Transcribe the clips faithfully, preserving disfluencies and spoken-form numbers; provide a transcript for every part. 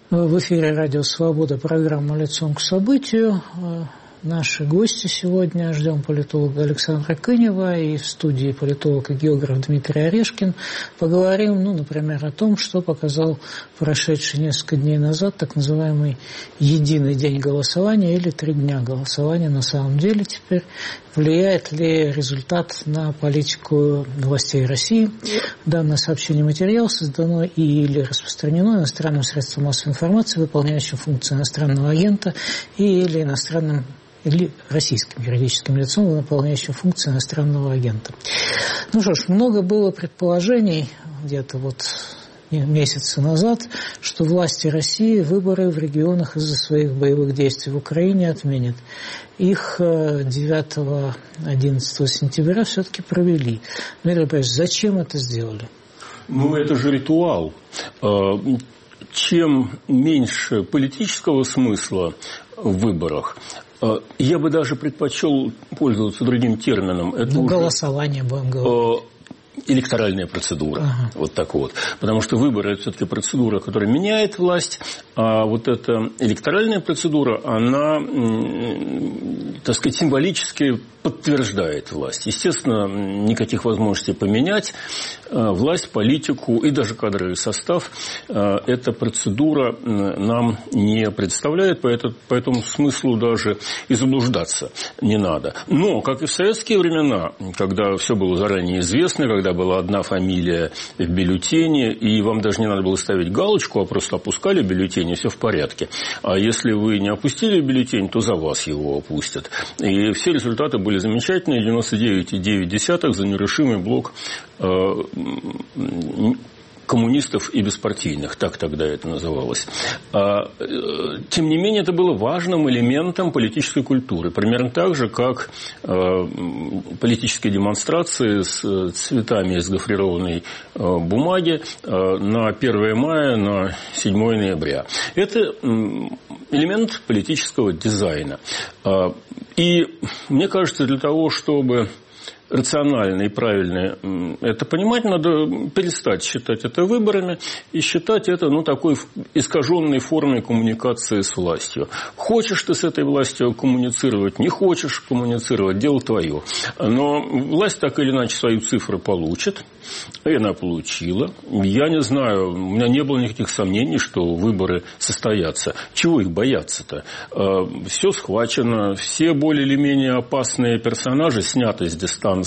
В эфире «Радио Свобода», программа «Лицом к событию». Наши гости сегодня. Ждем политолога Александра Кынева и в студии политолог и географ Дмитрий Орешкин. Поговорим, ну, например, о том, что показал прошедший несколько дней назад так называемый единый день голосования или три дня голосования. На самом деле теперь влияет ли результат на политику властей России? Данное сообщение материал создано и или распространено иностранным средством массовой информации, выполняющим функции иностранного агента, и или иностранным или российским юридическим лицом, выполняющим функции иностранного агента. Ну что ж, много было предположений где-то вот месяца назад, что власти России выборы в регионах из-за своих боевых действий в Украине отменят. Их девятого-одиннадцатого сентября все-таки провели. Дмитрий Борисович, зачем это сделали? Ну, это же ритуал. Чем меньше политического смысла в выборах, я бы даже предпочел пользоваться другим термином. Это ну, уже голосование, будем говорить. Электоральная процедура. Ага. Вот так вот. Потому что выборы – это все-таки процедура, которая меняет власть. А вот эта электоральная процедура, она, так сказать, символически подтверждает власть. Естественно, никаких возможностей поменять власть, политику и даже кадровый состав эта процедура нам не представляет, по этому смыслу даже и заблуждаться не надо. Но, как и в советские времена, когда все было заранее известно, когда была одна фамилия в бюллетене, и вам даже не надо было ставить галочку, а просто опускали бюллетень, и все в порядке. А если вы не опустили бюллетень, то за вас его опустят. И все результаты были замечательные. девяносто девять целых девять десятых за нерушимый блок э, коммунистов и беспартийных, так тогда это называлось. А, тем не менее, это было важным элементом политической культуры. Примерно так же, как а, политические демонстрации с цветами из гофрированной а, бумаги а, на первое мая, на седьмое ноября. Это элемент политического дизайна. А, и мне кажется, для того, чтобы рационально и правильно это понимать, надо перестать считать это выборами и считать это, ну, такой искаженной формой коммуникации с властью. Хочешь ты с этой властью коммуницировать, не хочешь коммуницировать, дело твое. Но власть так или иначе свою цифру получит, и она получила. Я не знаю, у меня не было никаких сомнений, что выборы состоятся. Чего их бояться-то? Все схвачено, все более или менее опасные персонажи сняты с дистанции.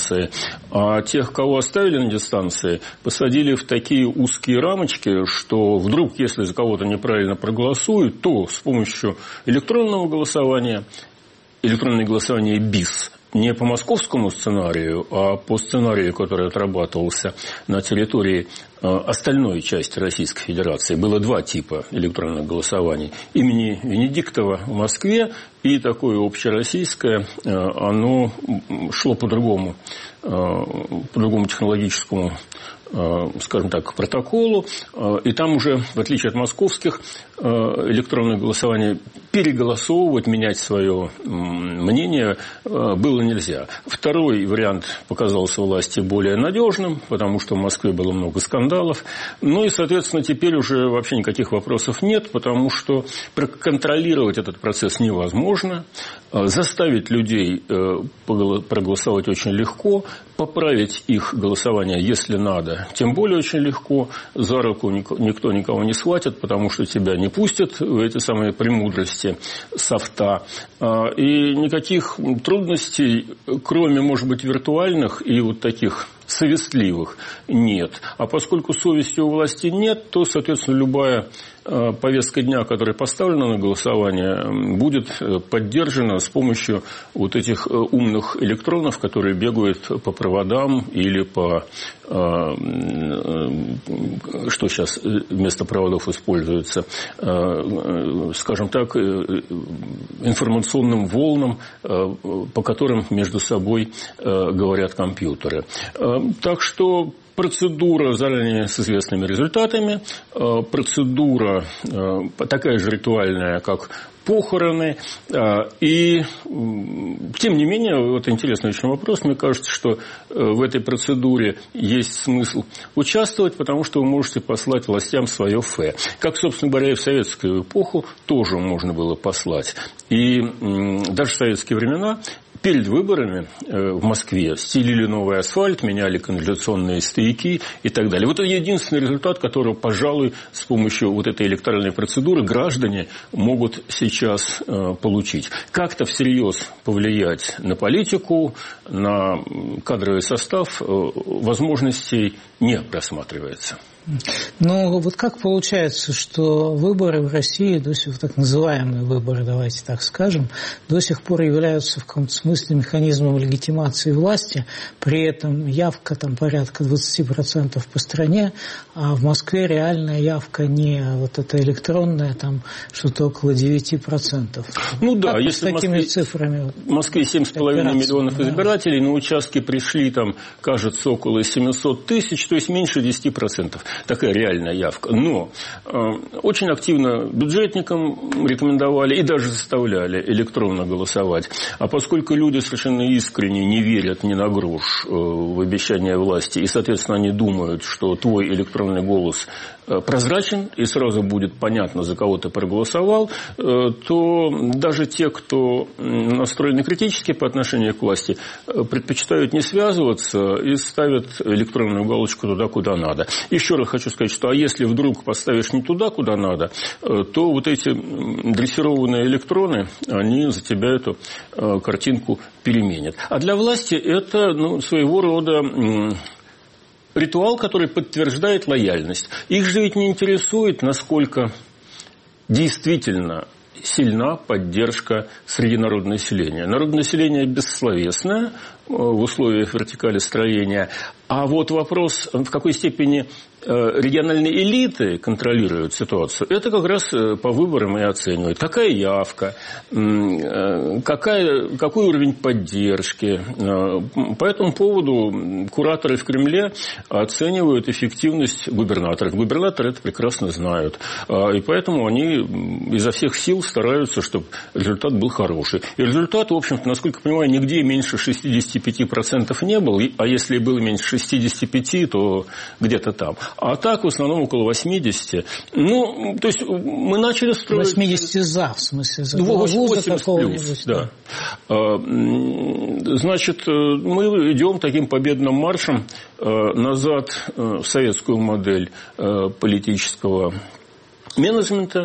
А тех, кого оставили на дистанции, посадили в такие узкие рамочки, что вдруг, если за кого-то неправильно проголосуют, то с помощью электронного голосования, электронное голосование БИС, не по московскому сценарию, а по сценарию, который отрабатывался на территории остальной части Российской Федерации. Было два типа электронных голосований. Имени Венедиктова в Москве и такое общероссийское, оно шло по другому, по другому технологическому, скажем так, протоколу. И там уже, в отличие от московских электронных голосований, переголосовывать, менять свое мнение было нельзя. Второй вариант показался власти более надежным, потому что в Москве было много скандалов. Ну и, соответственно, теперь уже вообще никаких вопросов нет, потому что проконтролировать этот процесс невозможно. Заставить людей проголосовать очень легко, поправить их голосование, если надо, тем более очень легко. За руку никто никого не схватит, потому что тебя не пустят в эти самые премудрости софта. И никаких трудностей, кроме, может быть, виртуальных и вот таких совестливых, нет. А поскольку совести у власти нет, то, соответственно, любая повестка дня, которая поставлена на голосование, будет поддержана с помощью вот этих умных электронов, которые бегают по проводам или по, что сейчас вместо проводов используется, скажем так, информационным волнам, по которым между собой говорят компьютеры. Так что процедура заранее с известными результатами, процедура такая же ритуальная, как похороны. И, тем не менее, вот интересный очень вопрос. Мне кажется, что в этой процедуре есть смысл участвовать, потому что вы можете послать властям свое фе. Как, собственно говоря, и в советскую эпоху тоже можно было послать. И даже в советские времена перед выборами в Москве стелили новый асфальт, меняли канализационные стояки и так далее. Вот это единственный результат, которого, пожалуй, с помощью вот этой электоральной процедуры граждане могут сейчас получить. Как-то всерьез повлиять на политику, на кадровый состав возможностей не просматривается. Но вот как получается, что выборы в России, до сих пор, так называемые выборы, давайте так скажем, до сих пор являются в каком-то смысле механизмом легитимации власти, при этом явка там порядка двадцать процентов по стране, а в Москве реальная явка не вот эта электронная, там что-то около девять процентов. Ну да, как если с такими в Москве, цифрами. В Москве семь с половиной миллионов да. избирателей, на участке пришли там, кажется, около семьсот тысяч, то есть меньше десять процентов. Такая реальная явка. Но э, очень активно бюджетникам рекомендовали и даже заставляли электронно голосовать. А поскольку люди совершенно искренне не верят ни на грош э, в обещания власти, и, соответственно, они думают, что твой электронный голос э, прозрачен, и сразу будет понятно, за кого ты проголосовал, э, то даже те, кто настроены критически по отношению к власти, э, предпочитают не связываться и ставят электронную галочку туда, куда надо. Еще раз хочу сказать, что а если вдруг поставишь не туда, куда надо, то вот эти дрессированные электроны, они за тебя эту картинку переменят. А для власти это ну, своего рода ритуал, который подтверждает лояльность. Их же ведь не интересует, насколько действительно сильна поддержка среди народного населения. Народное население бессловесное в условиях вертикали строения. А вот вопрос, в какой степени региональные элиты контролируют ситуацию, это как раз по выборам и оценивают. Какая явка, какая, какой уровень поддержки. По этому поводу кураторы в Кремле оценивают эффективность губернаторов. Губернаторы это прекрасно знают. И поэтому они изо всех сил стараются, чтобы результат был хороший. И результат, в общем-то, насколько я понимаю, нигде меньше шестьдесят пять процентов не был. А если был меньше шестьдесят пять процентов, то где-то там. А так, в основном, около восемьдесят. Ну, то есть, мы начали строить... восемьдесят за, в смысле, за восемьдесят плюс, да. Значит, мы идем таким победным маршем назад в советскую модель политического менеджмента.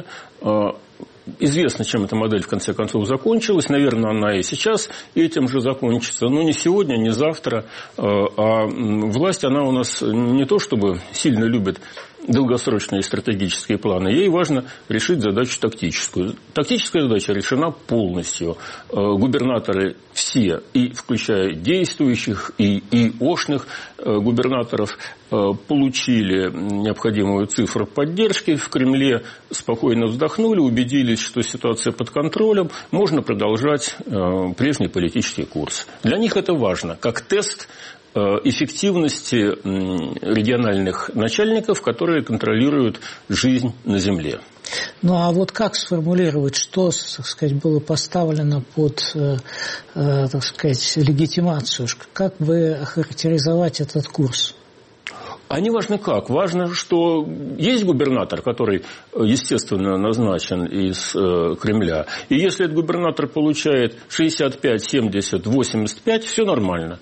Известно, чем эта модель в конце концов закончилась. Наверное, она и сейчас этим же закончится. Но не сегодня, не завтра. А власть, она у нас не то чтобы сильно любит долгосрочные стратегические планы. Ей важно решить задачу тактическую. Тактическая задача решена полностью. Губернаторы все, и включая действующих, и ИОшных губернаторов, получили необходимую цифру поддержки в Кремле, спокойно вздохнули, убедились, что ситуация под контролем, можно продолжать прежний политический курс. Для них это важно, как тест эффективности региональных начальников, которые контролируют жизнь на земле. Ну, а вот как сформулировать, что, так сказать, было поставлено под, э, э, так сказать, легитимацию? Как бы охарактеризовать этот курс? А не важно как. Важно, что есть губернатор, который, естественно, назначен из э, Кремля. И если этот губернатор получает шестьдесят пять, семьдесят, восемьдесят пять, все нормально.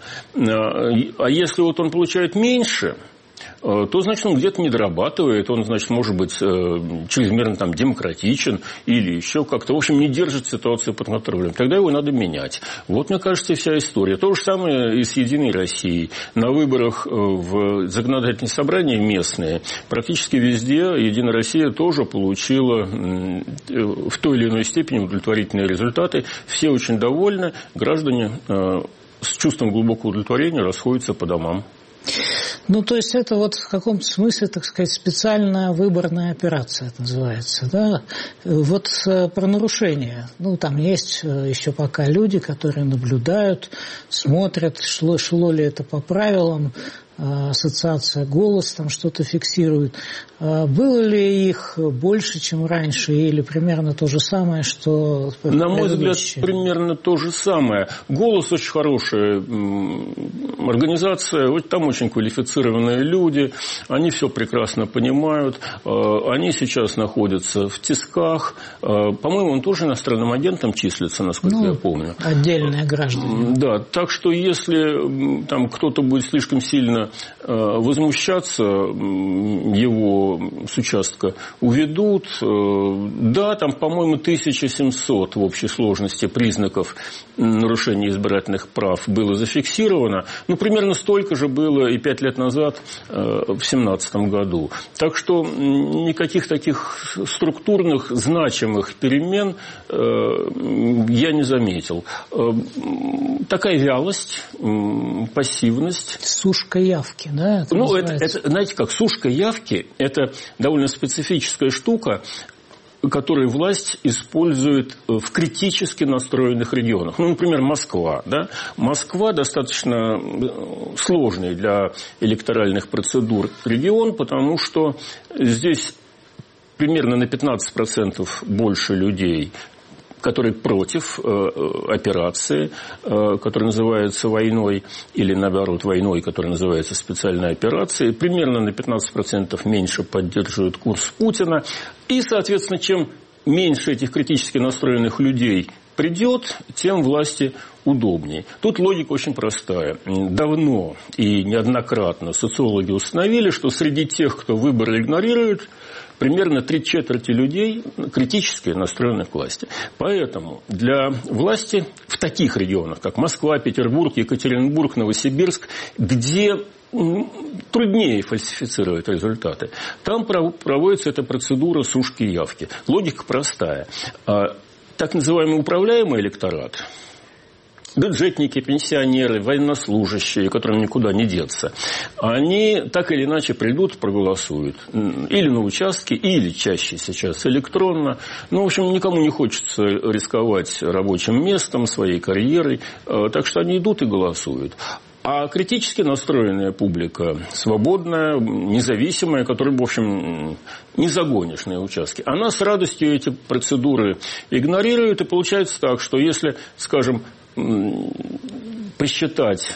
А если вот он получает меньше, то, значит, он где-то не дорабатывает, он, значит, может быть чрезмерно там демократичен или еще как-то. В общем, не держит ситуацию под контролем. Тогда его надо менять. Вот, мне кажется, вся история. То же самое и с «Единой Россией». На выборах в законодательные собрания местные практически везде «Единая Россия» тоже получила в той или иной степени удовлетворительные результаты. Все очень довольны. Граждане с чувством глубокого удовлетворения расходятся по домам. Ну, то есть, это вот в каком-то смысле, так сказать, специальная выборная операция, это называется, да? Вот про нарушения. Ну, там есть еще пока люди, которые наблюдают, смотрят, шло, шло ли это по правилам. ассоциация «Голос» там что-то фиксирует. Было ли их больше, чем раньше, или примерно то же самое, что На мой взгляд, примерно то же самое. «Голос» очень хорошая организация, там очень квалифицированные люди, они все прекрасно понимают, они сейчас находятся в тисках. По-моему, он тоже иностранным агентом числится, насколько ну, я помню. Отдельные граждане. Да, так что если там кто-то будет слишком сильно возмущаться, его с участка уведут. Да, там, по-моему, тысяча семьсот в общей сложности признаков нарушения избирательных прав было зафиксировано. Ну, примерно столько же было и пять лет назад, в семнадцатом году. Так что никаких таких структурных, значимых перемен я не заметил. Такая вялость, пассивность. Сушка явки, да? Это ну, это, это, знаете как, сушка явки – это довольно специфическая штука, которую власть использует в критически настроенных регионах. Ну, например, Москва. Да? Москва достаточно сложный для электоральных процедур регион, потому что здесь примерно на пятнадцать процентов больше людей, которые против э, операции, э, которая называется войной, или наоборот войной, которая называется специальной операцией, примерно на пятнадцать процентов меньше поддерживают курс Путина. И, соответственно, чем меньше этих критически настроенных людей придет, тем власти удобнее. Тут логика очень простая. Давно и неоднократно социологи установили, что среди тех, кто выборы игнорирует, примерно три четверти людей критически настроены к власти. Поэтому для власти в таких регионах, как Москва, Петербург, Екатеринбург, Новосибирск, где труднее фальсифицировать результаты, там проводится эта процедура сушки явки. Логика простая. Так называемый управляемый электорат, бюджетники, пенсионеры, военнослужащие, которым никуда не деться, они так или иначе придут, проголосуют. Или на участке, или чаще сейчас электронно. Ну, в общем, никому не хочется рисковать рабочим местом, своей карьерой. Так что они идут и голосуют. А критически настроенная публика, свободная, независимая, которую, в общем, не загонишь на участке, она с радостью эти процедуры игнорирует. И получается так, что если, скажем, посчитать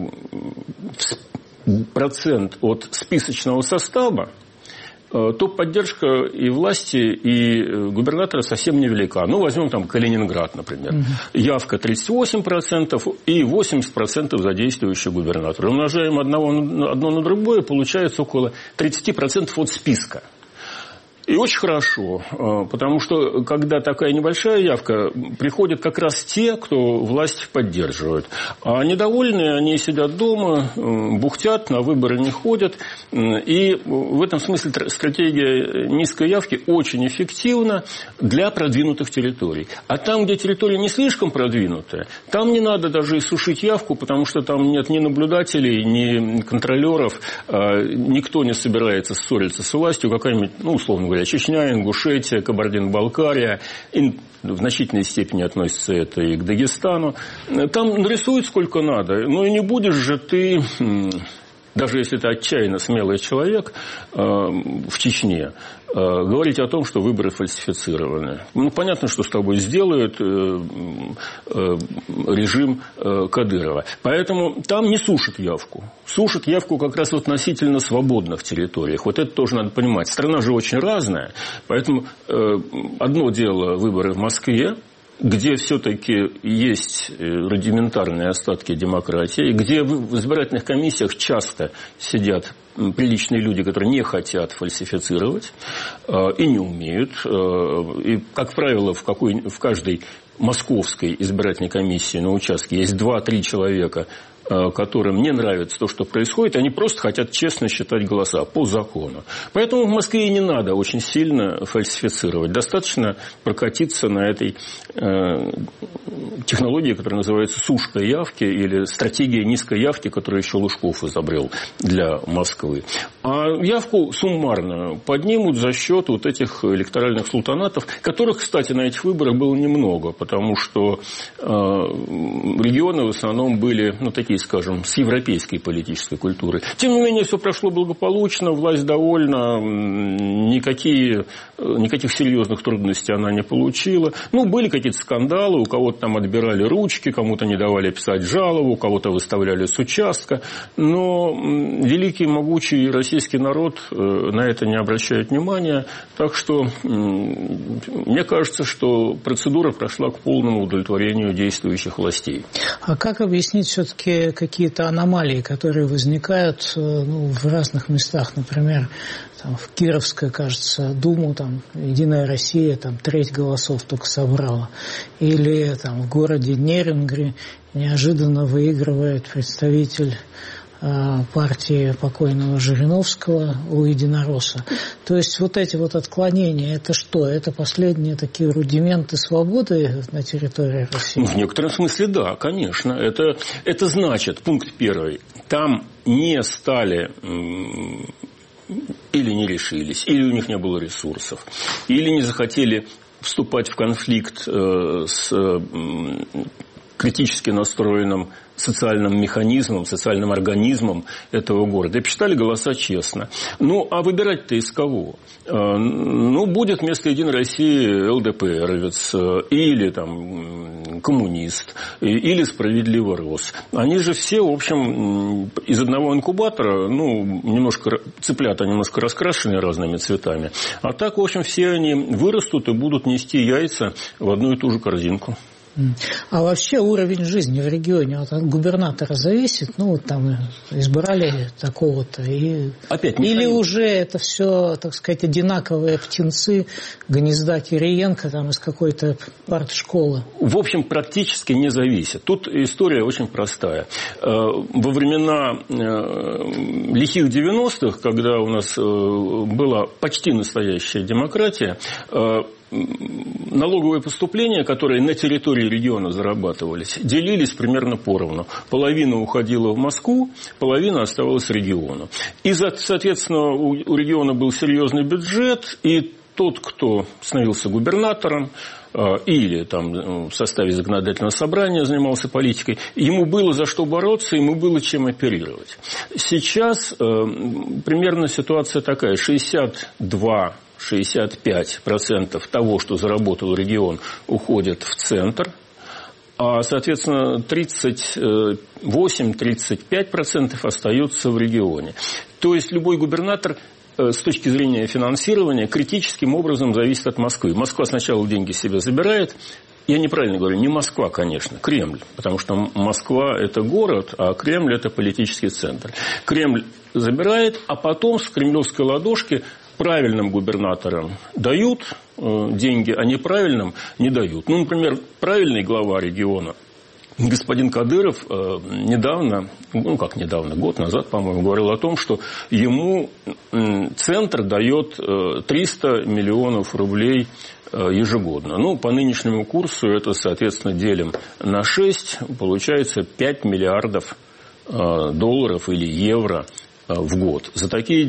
процент от списочного состава, то поддержка и власти, и губернатора совсем невелика. Ну, возьмем там Калининград, например. Угу. Явка тридцать восемь процентов и восемьдесят процентов за действующего губернатора. Умножаем одного, одно на другое, получается около тридцать процентов от списка. И очень хорошо, потому что, когда такая небольшая явка, приходят как раз те, кто власть поддерживает. А недовольные, они сидят дома, бухтят, на выборы не ходят. И в этом смысле стратегия низкой явки очень эффективна для продвинутых территорий. А там, где территория не слишком продвинутая, там не надо даже и сушить явку, потому что там нет ни наблюдателей, ни контролеров, никто не собирается ссориться с властью, какая-нибудь, ну, условно говоря, Чечня, Ингушетия, Кабардино-Балкария, и в значительной степени относится это и к Дагестану. Там нарисуют сколько надо, но и не будешь же ты, даже если ты отчаянно смелый человек в Чечне, говорить о том, что выборы фальсифицированы. Ну, понятно, что с тобой сделают режим Кадырова. Поэтому там не сушат явку. Сушат явку как раз в относительно свободных территориях. Вот это тоже надо понимать. Страна же очень разная. Поэтому одно дело выборы в Москве, где все-таки есть рудиментарные остатки демократии, где в избирательных комиссиях часто сидят приличные люди, которые не хотят фальсифицировать и не умеют. И, как правило, в, какой, в каждой московской избирательной комиссии на участке есть два-три человека, которым не нравится то, что происходит, они просто хотят честно считать голоса по закону. Поэтому в Москве и не надо очень сильно фальсифицировать. Достаточно прокатиться на этой э, технологии, которая называется сушка явки или стратегия низкой явки, которую еще Лужков изобрел для Москвы. А явку суммарно поднимут за счет вот этих электоральных султанатов, которых, кстати, на этих выборах было немного, потому что э, регионы в основном были, ну, такие, скажем, с европейской политической культурой. Тем не менее, все прошло благополучно, власть довольна, никакие, никаких серьезных трудностей она не получила. Ну, были какие-то скандалы, у кого-то там отбирали ручки, кому-то не давали писать жалобу, у кого-то выставляли с участка, но великий, могучий российский народ на это не обращает внимания, так что мне кажется, что процедура прошла к полному удовлетворению действующих властей. А как объяснить все-таки какие-то аномалии, которые возникают, ну, в разных местах, например, там, в Кировской, кажется, Думу, там, Единая Россия, там, треть голосов только собрала. Или там, в городе Нерюнгри неожиданно выигрывает представитель э, партии покойного Жириновского у Единоросса. То есть вот эти вот отклонения, это что? Это последние такие рудименты свободы на территории России? В некотором смысле да, конечно. Это, это значит, пункт первый, там не стали... или не решились, или у них не было ресурсов, или не захотели вступать в конфликт с критически настроенным социальным механизмом, социальным организмом этого города. И посчитали голоса честно. Ну, а выбирать-то из кого? Ну, будет вместо Единой России ЛДПРовец, или там коммунист, или справедливый Рос. Они же все, в общем, из одного инкубатора, ну, немножко, цыплята немножко раскрашены разными цветами. А так, в общем, все они вырастут и будут нести яйца в одну и ту же корзинку. А вообще уровень жизни в регионе вот от губернатора зависит? Ну, вот там избрали такого-то. И... Опять Или уже это все, так сказать, одинаковые птенцы гнезда Кириенко там, из какой-то партшколы? В общем, практически не зависит. Тут история очень простая. Во времена лихих девяностых, когда у нас была почти настоящая демократия, налоговые поступления, которые на территории региона зарабатывались, делились примерно поровну. Половина уходила в Москву, половина оставалась региону. И, соответственно, у региона был серьезный бюджет, и тот, кто становился губернатором, или там, в составе законодательного собрания занимался политикой, ему было за что бороться, ему было чем оперировать. Сейчас э, примерно ситуация такая: шестьдесят два - шестьдесят пять процентов того, что заработал регион, уходит в центр, а, соответственно, тридцать восемь - тридцать пять процентов остаются в регионе. То есть любой губернатор с точки зрения финансирования критическим образом зависит от Москвы. Москва сначала деньги себе забирает. Я неправильно говорю, не Москва, конечно, Кремль. Потому что Москва – это город, а Кремль – это политический центр. Кремль забирает, а потом с кремлевской ладошки правильным губернаторам дают деньги, а неправильным не дают. Ну, например, правильный глава региона, господин Кадыров, недавно, ну как недавно, год назад, по-моему, говорил о том, что ему центр дает триста миллионов рублей ежегодно. Ну, по нынешнему курсу это, соответственно, делим на шесть, получается пять миллиардов долларов или евро в год. За такие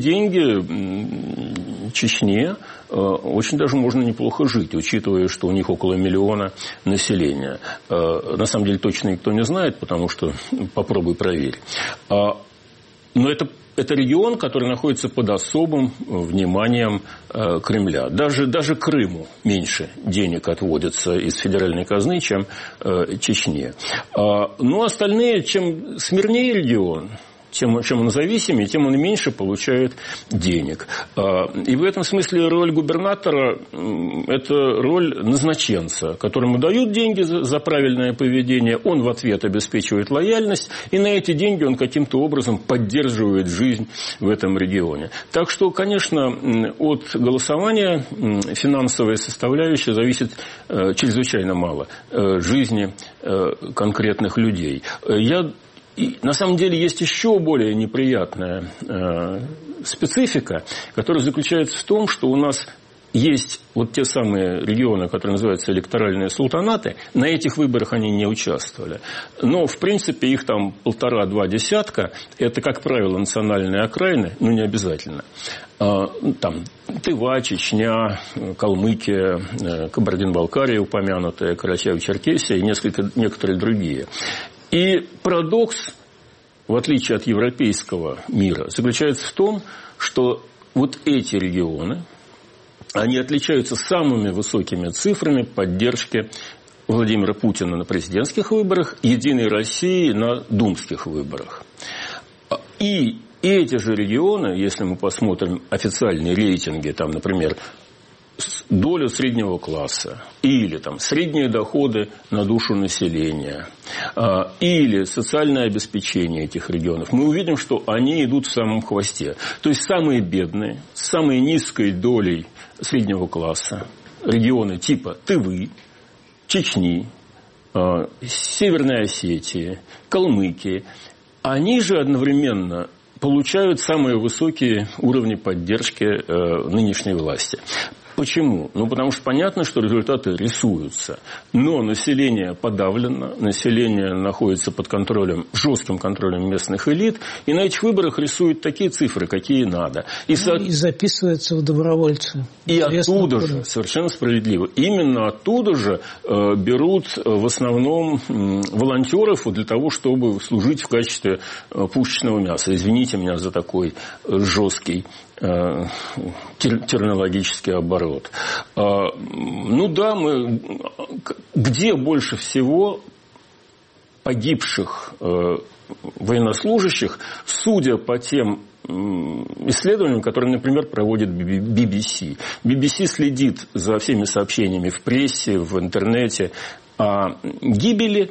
деньги Чечне очень даже можно неплохо жить, учитывая, что у них около миллиона населения. На самом деле точно никто не знает, потому что попробуй проверь. Но это, это регион, который находится под особым вниманием Кремля. Даже, даже Крыму меньше денег отводится из федеральной казны, чем Чечне. Но остальные, чем смирнее регион, Чем, чем он зависимее, тем он меньше получает денег. И в этом смысле роль губернатора – это роль назначенца, которому дают деньги за правильное поведение, он в ответ обеспечивает лояльность, и на эти деньги он каким-то образом поддерживает жизнь в этом регионе. Так что, конечно, от голосования финансовая составляющая зависит чрезвычайно мало жизни конкретных людей. Я И на самом деле есть еще более неприятная э, специфика, которая заключается в том, что у нас есть вот те самые регионы, которые называются электоральные султанаты. На этих выборах они не участвовали. Но, в принципе, их там полтора-два десятка. Это, как правило, национальные окраины, но не обязательно. Там Тыва, Чечня, Калмыкия, Кабардино-Балкария упомянутая, Карачаево-Черкесия и несколько, некоторые другие. И парадокс, в отличие от европейского мира, заключается в том, что вот эти регионы, они отличаются самыми высокими цифрами поддержки Владимира Путина на президентских выборах, Единой России на думских выборах. И эти же регионы, если мы посмотрим официальные рейтинги, там, например, долю среднего класса, или там, средние доходы на душу населения, или социальное обеспечение этих регионов, мы увидим, что они идут в самом хвосте. То есть самые бедные, с самой низкой долей среднего класса регионы типа Тывы, Чечни, Северной Осетии, Калмыкии, они же одновременно получают самые высокие уровни поддержки э, нынешней власти. Почему? Ну, потому что понятно, что результаты рисуются. Но население подавлено, население находится под контролем, жестким контролем местных элит, и на этих выборах рисуют такие цифры, какие надо. И, со... и записываются в добровольцы. И оттуда же, совершенно справедливо, именно оттуда же э, берут в основном э, волонтеров для того, чтобы служить в качестве э, пушечного мяса. Извините меня за такой э, жесткий терминологический оборот. Ну да, мы... где больше всего погибших военнослужащих, судя по тем исследованиям, которые, например, проводит би би си. би би си следит за всеми сообщениями в прессе, в интернете о гибели.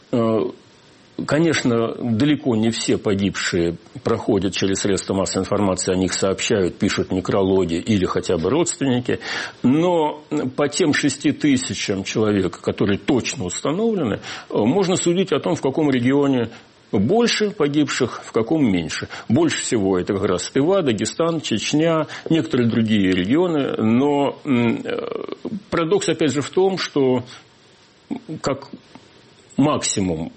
Конечно, далеко не все погибшие проходят через средства массовой информации, о них сообщают, пишут некрологи или хотя бы родственники. Но по тем шести тысячам человек, которые точно установлены, можно судить о том, в каком регионе больше погибших, в каком меньше. Больше всего это как раз Тыва, Дагестан, Чечня, некоторые другие регионы. Но парадокс опять же в том, что как максимум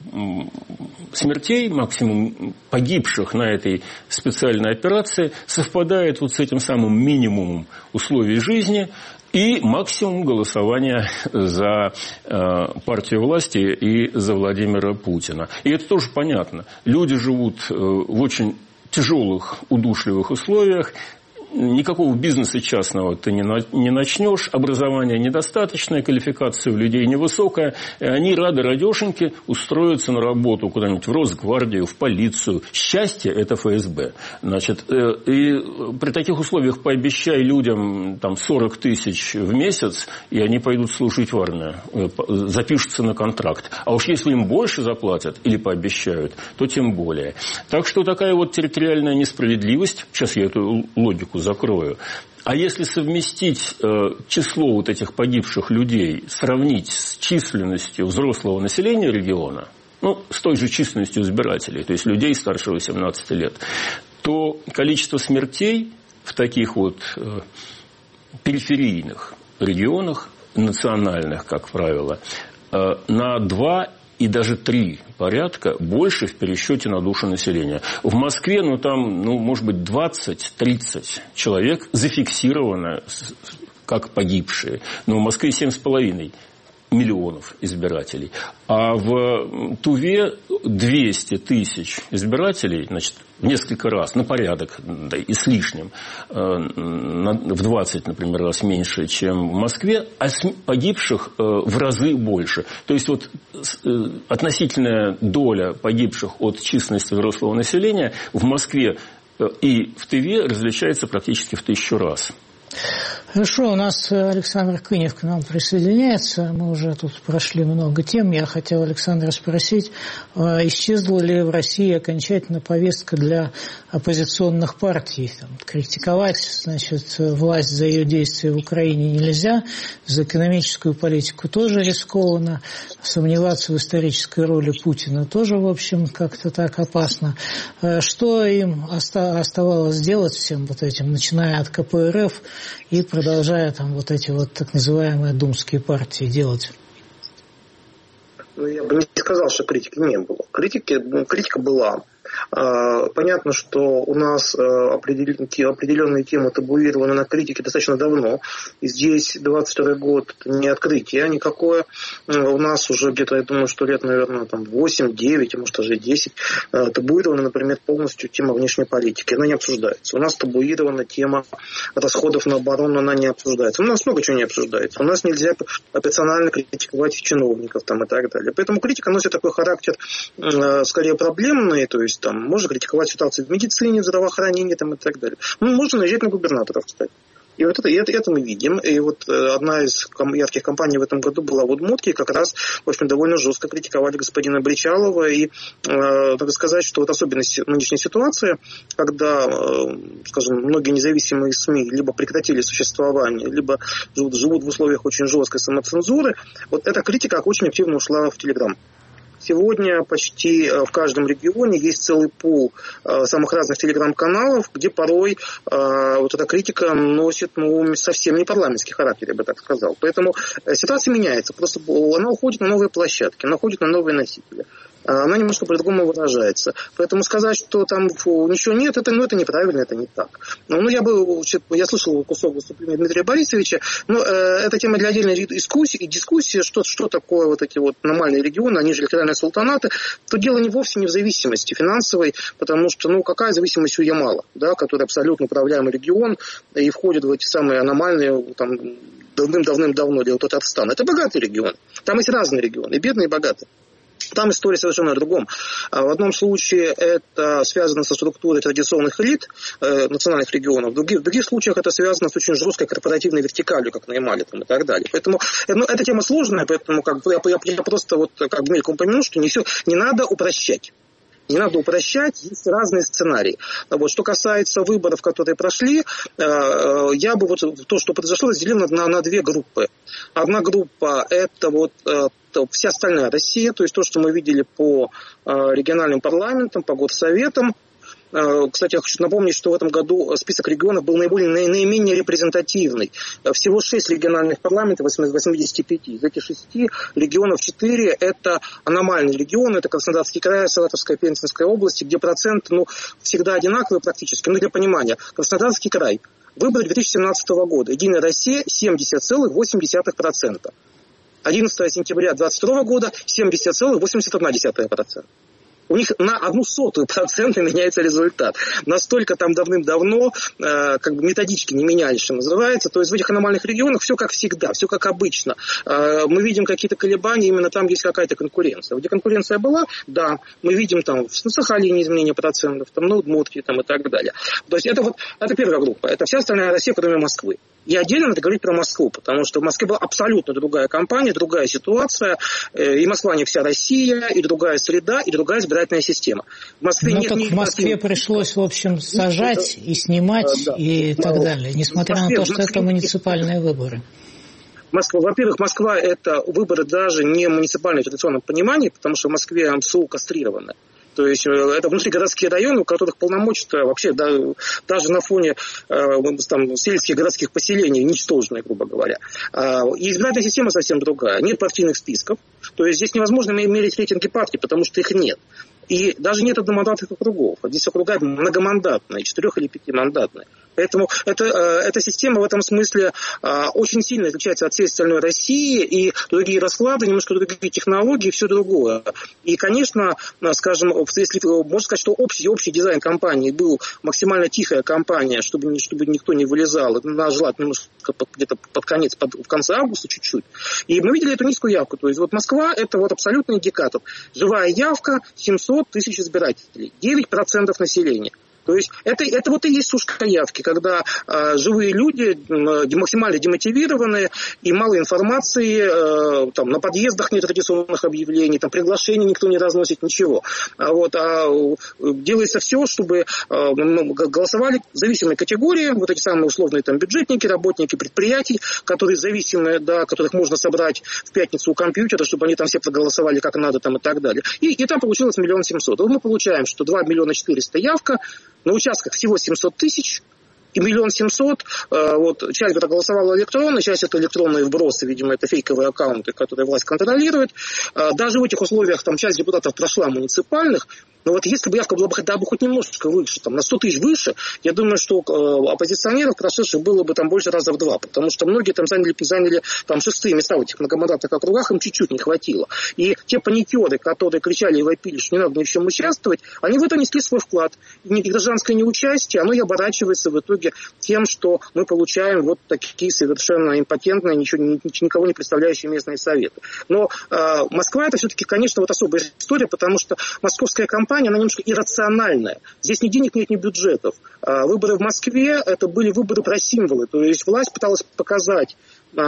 смертей, максимум погибших на этой специальной операции совпадает вот с этим самым минимумом условий жизни и максимум голосования за э, партию власти и за Владимира Путина. И это тоже понятно. Люди живут э, в очень тяжелых, удушливых условиях. Никакого бизнеса частного ты не начнешь, образование недостаточное, квалификация у людей невысокая, и они рады радешеньки устроиться на работу куда-нибудь в Росгвардию, в полицию. Счастье – это эф эс бэ. Значит, и при таких условиях пообещай людям там, сорок тысяч в месяц, и они пойдут служить в армию, запишутся на контракт. А уж если им больше заплатят или пообещают, то тем более. Так что такая вот территориальная несправедливость, сейчас я эту логику закрою. А если совместить э, число вот этих погибших людей, сравнить с численностью взрослого населения региона, ну, с той же численностью избирателей, то есть людей старше восемнадцати лет, то количество смертей в таких вот э, периферийных регионах, национальных, как правило, э, на два и даже три порядка больше в пересчете на душу населения. В Москве, ну, там, ну, может быть, двадцать-тридцать человек зафиксировано как погибшие. Но в Москве семь с половиной миллионов избирателей. А в Туве двести тысяч избирателей, значит, в несколько раз, на порядок, да, и с лишним, в двадцать, например, раз меньше, чем в Москве, а погибших в разы больше. То есть, вот относительная доля погибших от численности взрослого населения в Москве и в Тыве различается практически в тысячу раз. Хорошо, у нас Александр Кынев к нам присоединяется. Мы уже тут прошли много тем. Я хотел Александра спросить, исчезла ли в России окончательно повестка для оппозиционных партий? Там, критиковать, значит, власть за ее действия в Украине нельзя, за экономическую политику тоже рискованно, сомневаться в исторической роли Путина тоже, в общем, как-то так опасно. Что им оставалось делать всем вот этим, начиная от ка пэ эр эф и продолжая продолжая там вот эти вот так называемые думские партии делать? Ну, я бы не сказал, что критики не было. Критики, ну, критика была. Понятно, что у нас определенные темы табуированы на критике достаточно давно. И здесь двадцать второй год – это не открытие никакое. У нас уже где-то, я думаю, что лет, наверное, там восемь-девять, а может даже десять, табуирована, например, полностью тема внешней политики. Она не обсуждается. У нас табуирована тема расходов на оборону, она не обсуждается. У нас много чего не обсуждается. У нас нельзя операционально критиковать чиновников там, и так далее. Поэтому критика носит такой характер скорее проблемный, то есть там можно критиковать ситуацию в медицине, в здравоохранении там, и так далее. Ну, можно наезжать на губернаторов, кстати. И вот это, и это, это мы видим. И вот одна из ярких кампаний в этом году была в Удмуртии, как раз, в общем, довольно жестко критиковали господина Бричалова. И, э, надо сказать, что вот особенность нынешней ситуации, когда, э, скажем, многие независимые СМИ либо прекратили существование, либо живут, живут в условиях очень жесткой самоцензуры, вот эта критика очень активно ушла в Телеграм. Сегодня почти в каждом регионе есть целый пул самых разных телеграм-каналов, где порой вот эта критика носит ну, совсем не парламентский характер, я бы так сказал. Поэтому ситуация меняется. Просто она уходит на новые площадки, она уходит на новые носители. Она немножко по-другому выражается. Поэтому сказать, что там фу, ничего нет, это, ну, это неправильно, это не так. Ну, я бы, я слышал кусок выступления Дмитрия Борисовича, но э, это тема для отдельной дискуссии, и дискуссии, что, что такое вот эти вот аномальные регионы, они же региональные султанаты, то дело не вовсе не в зависимости финансовой, потому что, ну, какая зависимость у Ямала, да, который абсолютно управляемый регион и входит в эти самые аномальные, там, давным-давным-давно, или вот Татарстан. Это богатый регион. Там есть разные регионы, и бедные, и богатые. Там история совершенно о другом. В одном случае это связано со структурой традиционных элит э, национальных регионов, в других, в других случаях это связано с очень жесткой корпоративной вертикалью, как на Ямале там, и так далее. Поэтому ну, эта тема сложная, поэтому как, я, я, я просто вот, как мельком упомянул, что не, все, не надо упрощать. Не надо упрощать, есть разные сценарии. Вот, что касается выборов, которые прошли, э, я бы вот то, что произошло, разделил на, на, на две группы. Одна группа – это вот э, вся остальная Россия, то есть то, что мы видели по э, региональным парламентам, по горсоветам. Кстати, я хочу напомнить, что в этом году список регионов был наиболее, наименее репрезентативный. Всего шесть региональных парламентов, восемьдесят пять. Из этих шести регионов четыре – это аномальные регионы. Это Краснодарский край, Саратовская, Пензенская области, где процент ну, всегда одинаковый практически. Ну, для понимания, Краснодарский край. Выборы две тысячи семнадцатого года. Единая Россия – семьдесят целых восемь десятых процента. одиннадцатого сентября две тысячи двадцать второго года – семьдесят целых восемьдесят одна десятая процента. У них на одну сотую процента меняется результат. Настолько там давным-давно э, как бы методички не менялись, что называется. То есть в этих аномальных регионах все как всегда, все как обычно. Э, мы видим какие-то колебания, именно там есть какая-то конкуренция. Где конкуренция была, да, мы видим там на Сахалине изменение процентов, там на Удмуртии там, и так далее. То есть это вот это первая группа. Это вся остальная Россия, кроме Москвы. И отдельно надо говорить про Москву, потому что в Москве была абсолютно другая кампания, другая ситуация. И Москва не вся Россия, и другая среда, и другая избирательная система. В Москве ну, нет так ни... в Москве пришлось, в общем, сажать и снимать да, и да. так далее, несмотря Москве, на то, что Москве... это муниципальные выборы. Москва, во-первых, Москва – это выборы даже не муниципальные в традиционном понимании, потому что в Москве МСУ кастрированы. То есть это внутригородские районы, у которых полномочия вообще да, даже на фоне э, там, сельских городских поселений ничтожные, грубо говоря. И избирательная система совсем другая. Нет партийных списков. То есть здесь невозможно мерить рейтинги партий, потому что их нет. И даже нет одномандатных округов. Здесь округа многомандатные, четырех- или пятимандатные. Поэтому это, эта система в этом смысле очень сильно отличается от всей остальной России, и другие расклады, немножко другие технологии, все другое. И, конечно, скажем, если можно сказать, что общий, общий дизайн компании был максимально тихая компания, чтобы, чтобы никто не вылезал, она жила немножко где-то под конец, под, в конце августа чуть-чуть. И мы видели эту низкую явку. То есть вот Москва – это вот абсолютный индикатор. Живая явка – семьсот тысяч избирателей, девять процентов населения. То есть это, это вот и есть сушка явки, когда э, живые люди э, максимально демотивированные и мало информации, э, там, на подъездах нет традиционных объявлений, там, приглашений никто не разносит, ничего. А, вот, а делается все, чтобы э, голосовали зависимые категории, вот эти самые условные там, бюджетники, работники предприятий, которые зависимые, да, которых можно собрать в пятницу у компьютера, чтобы они там все проголосовали как надо там, и так далее. И, и там получилось миллион семьсот. Вот мы получаем, что два миллиона четыреста явка, на участках всего семьсот тысяч, и миллион семьсот, вот, часть голосовала электронно, часть это электронные вбросы, видимо, это фейковые аккаунты, которые власть контролирует. Даже в этих условиях там часть депутатов прошла муниципальных. Но вот если бы явка была бы хотя бы хоть немножечко выше, там, на сто тысяч выше, я думаю, что э, оппозиционеров прошедших было бы там больше раза в два, потому что многие там заняли, заняли там, шестые места в этих многомандатных округах, им чуть-чуть не хватило. И те паникеры, которые кричали и вопили, что не надо ни в чем участвовать, они в это несли свой вклад. И гражданское неучастие, оно и оборачивается в итоге тем, что мы получаем вот такие совершенно импотентные, ничего, никого не представляющие местные советы. Но э, Москва это все-таки, конечно, вот особая история, потому что московская компания, она немножко иррациональная. Здесь ни денег нет, ни бюджетов. Выборы в Москве – это были выборы про символы. То есть власть пыталась показать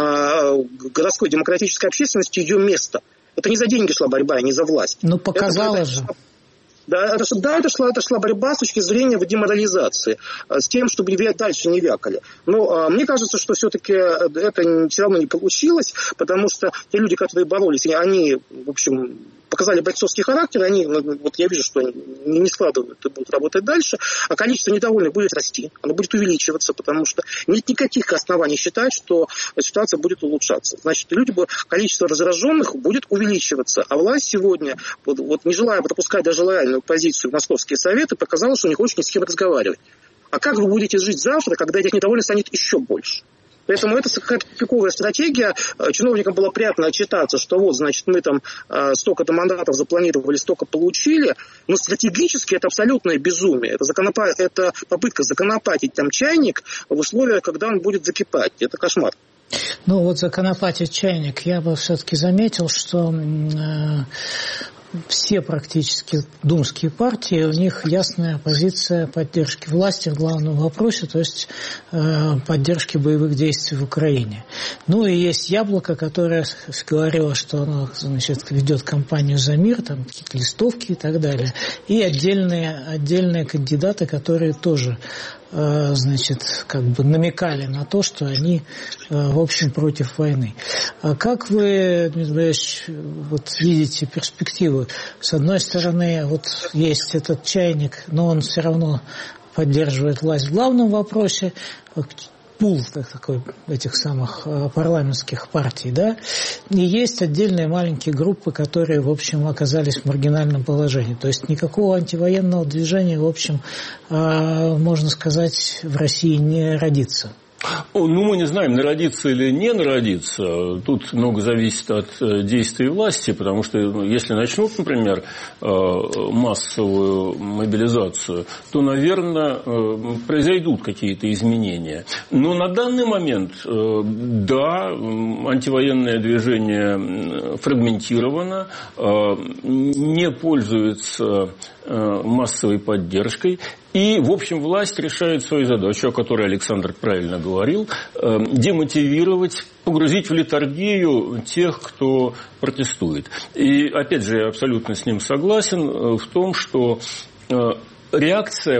городской демократической общественности ее место. Это не за деньги шла борьба, а не за власть. Ну, показала это, же. Да, это, да, это шла, это шла борьба с точки зрения деморализации, с тем, чтобы дальше не вякали. Но а, мне кажется, что все-таки это все равно не получилось, потому что те люди, которые боролись, они, в общем, показали бойцовский характер, они, вот я вижу, что они не складывают и будут работать дальше, а количество недовольных будет расти, оно будет увеличиваться, потому что нет никаких оснований считать, что ситуация будет улучшаться. Значит, люди, количество раздраженных будет увеличиваться, а власть сегодня, вот, вот не желая пропускать даже лояльную позицию в московские советы, показала, что не хочет ни с кем разговаривать. А как вы будете жить завтра, когда этих недовольных станет еще больше? Поэтому это какая-то тупиковая стратегия. Чиновникам было приятно отчитаться, что вот, значит, мы там столько-то мандатов запланировали, столько получили. Но стратегически это абсолютное безумие. Это, законопа... это попытка законопатить там чайник в условиях, когда он будет закипать. Это кошмар. Ну вот законопатить чайник. Я бы все-таки заметил, что э, все практически думские партии, у них ясная позиция поддержки власти в главном вопросе, то есть э, поддержки боевых действий в Украине. Ну и есть Яблоко, которое говорило, что оно, значит, ведет кампанию за мир, там какие-то листовки и так далее. И отдельные, отдельные кандидаты, которые тоже значит, как бы намекали на то, что они, в общем, против войны. А как вы, Дмитрий Борисович, вот видите перспективу? С одной стороны, вот есть этот чайник, но он все равно поддерживает власть в главном вопросе, пул такой этих самых парламентских партий, да, и есть отдельные маленькие группы, которые, в общем, оказались в маргинальном положении. То есть никакого антивоенного движения, в общем, можно сказать, в России не родится. Ну, мы не знаем, народится или не народится. Тут много зависит от действий власти, потому что если начнут, например, массовую мобилизацию, то, наверное, произойдут какие-то изменения. Но на данный момент, да, антивоенное движение фрагментировано, не пользуется массовой поддержкой. И, в общем, власть решает свою задачу, о которой Александр правильно говорил, демотивировать, погрузить в летаргию тех, кто протестует. И, опять же, я абсолютно с ним согласен в том, что реакция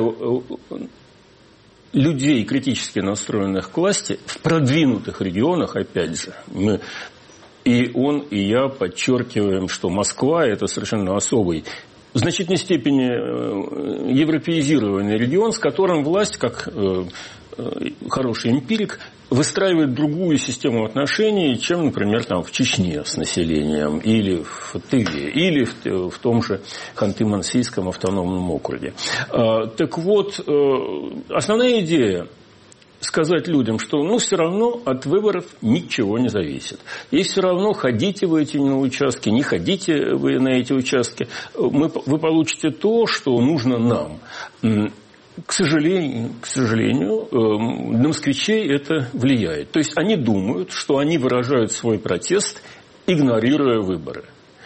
людей, критически настроенных к власти, в продвинутых регионах, опять же, мы... И он, и я подчеркиваем, что Москва – это совершенно особый, в значительной степени европеизированный регион, с которым власть, как хороший эмпирик, выстраивает другую систему отношений, чем, например, там, в Чечне с населением, или в Тыве, или в, в том же Ханты-Мансийском автономном округе. Так вот, основная идея сказать людям, что ну, все равно от выборов ничего не зависит. И все равно хотите вы эти на участки, не хотите вы на эти участки, мы, вы получите то, что нужно нам. К сожалению, к сожалению, на москвичей это влияет. То есть они думают, что они выражают свой протест, игнорируя выборы.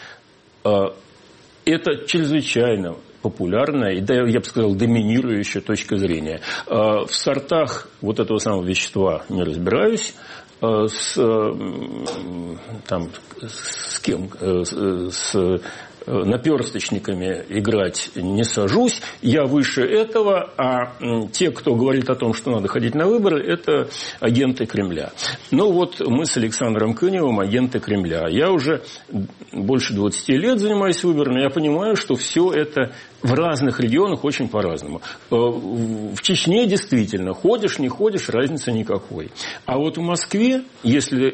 Это чрезвычайно популярная и, я бы сказал, доминирующая точка зрения. В сортах вот этого самого вещества не разбираюсь. С, там, с кем? С наперсточниками играть не сажусь, я выше этого, а те, кто говорит о том, что надо ходить на выборы, это агенты Кремля. Ну вот мы с Александром Кыневым агенты Кремля. Я уже больше двадцати лет занимаюсь выборами, я понимаю, что все это в разных регионах очень по-разному. В Чечне действительно, ходишь, не ходишь, разницы никакой. А вот в Москве, если,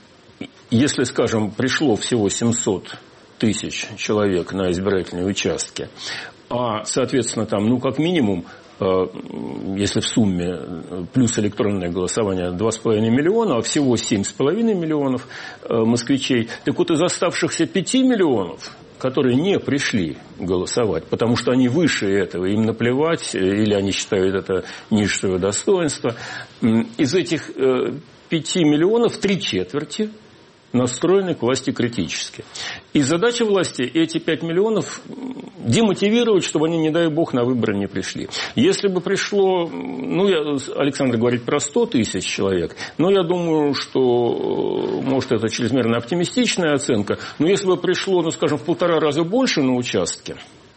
если скажем, пришло всего семьсот тысяч человек на избирательные участки, а, соответственно, там, ну, как минимум, если в сумме плюс электронное голосование два с половиной миллиона, а всего семь с половиной миллионов москвичей, так вот из оставшихся пяти миллионов, которые не пришли голосовать, потому что они выше этого, им наплевать, или они считают это низшего достоинства, из этих пяти миллионов три четверти настроены к власти критически. И задача власти эти пять миллионов демотивировать, чтобы они, не дай бог, на выборы не пришли. Если бы пришло, ну, я, Александр говорит про сто тысяч человек, но я думаю, что, может, это чрезмерно оптимистичная оценка, но если бы пришло, ну, скажем, в полтора раза больше на участке,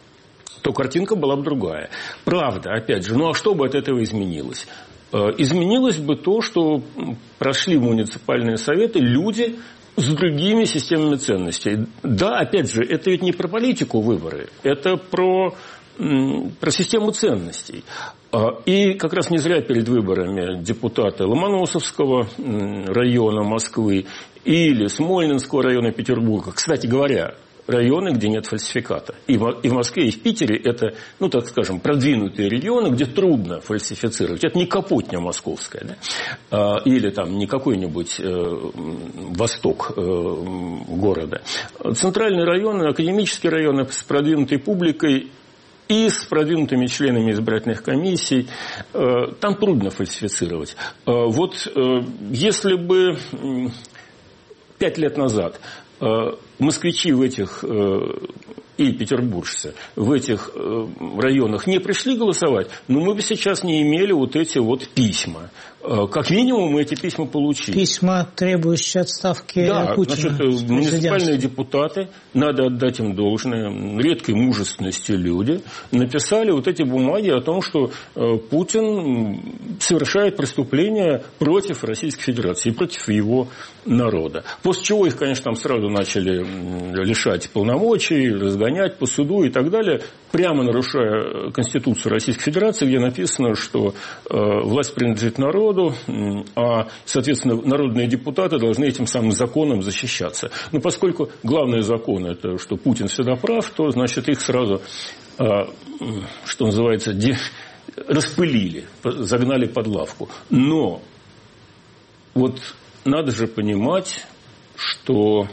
то картинка была бы другая. Правда, опять же, ну, а что бы от этого изменилось? Изменилось бы то, что прошли в муниципальные советы люди с другими системами ценностей. Да, опять же, это ведь не про политику выборы, это про, про систему ценностей. И как раз не зря перед выборами депутаты Ломоносовского района Москвы или Смольнинского района Петербурга, кстати говоря, районы, где нет фальсификата. И в, и в Москве, и в Питере это, ну, так скажем, продвинутые регионы, где трудно фальсифицировать. Это не Капотня московская, да? а, или там не какой-нибудь э, восток э, города. Центральные районы, академические районы с продвинутой публикой и с продвинутыми членами избирательных комиссий, э, там трудно фальсифицировать. Э, вот э, если бы э, пять лет назад москвичи в этих, и петербуржцы в этих районах не пришли голосовать, но мы бы сейчас не имели вот эти вот письма. Как минимум мы эти письма получили. Письма, требующие отставки да, Путина. Значит, муниципальные депутаты, надо отдать им должное, редкой мужественности люди, написали вот эти бумаги о том, что Путин совершает преступления против Российской Федерации и против его народа. После чего их, конечно, там сразу начали лишать полномочий, разгонять по суду и так далее, прямо нарушая Конституцию Российской Федерации, где написано, что власть принадлежит народу, а, соответственно, народные депутаты должны этим самым законом защищаться. Но поскольку главный закон – это что Путин всегда прав, то, значит, их сразу, что называется, распылили, загнали под лавку. Но вот надо же понимать, что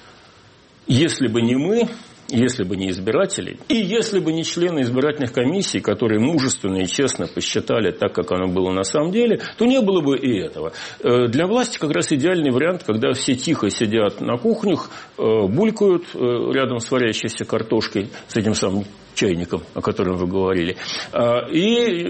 если бы не мы, если бы не избиратели, и если бы не члены избирательных комиссий, которые мужественно и честно посчитали так, как оно было на самом деле, то не было бы и этого. Для власти как раз идеальный вариант, когда все тихо сидят на кухнях, булькают рядом с варящейся картошкой, с этим самым чайником, о котором вы говорили, и